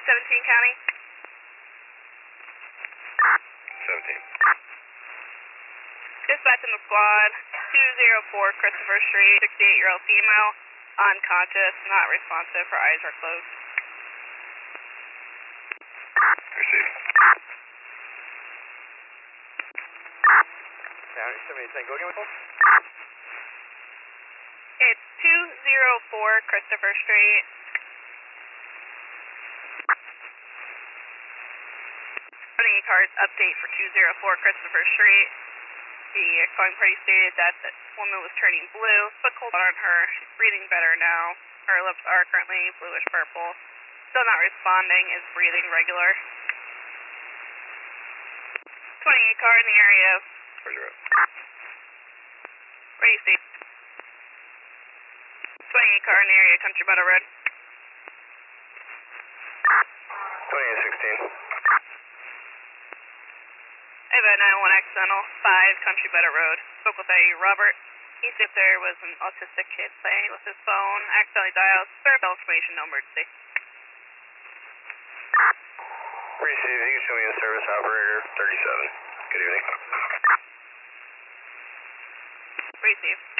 County. 17. Dispatch in the squad, 204 Christopher Street, 68-year-old female, unconscious, not responsive, her eyes are closed. Receive. County 7010, go again with us? It's 204 Christopher Street. Running cards update for 204 Christopher Street. The calling party stated that the woman was turning blue, put cold on her. She's breathing better now. Her lips are currently bluish purple. Still not responding, is breathing regular. 28 car in the area. Where's your road? Ready, Steve. 28 car in the area, Country Meadow Road. 2816. I have a 911 accidental, 5 Country Meadow Road. Spoke with a Robert. He said there was an autistic kid playing with his phone, accidentally dialed, verbal information, no emergency. Receive, you can show me a service operator, 37. Good evening. Receive.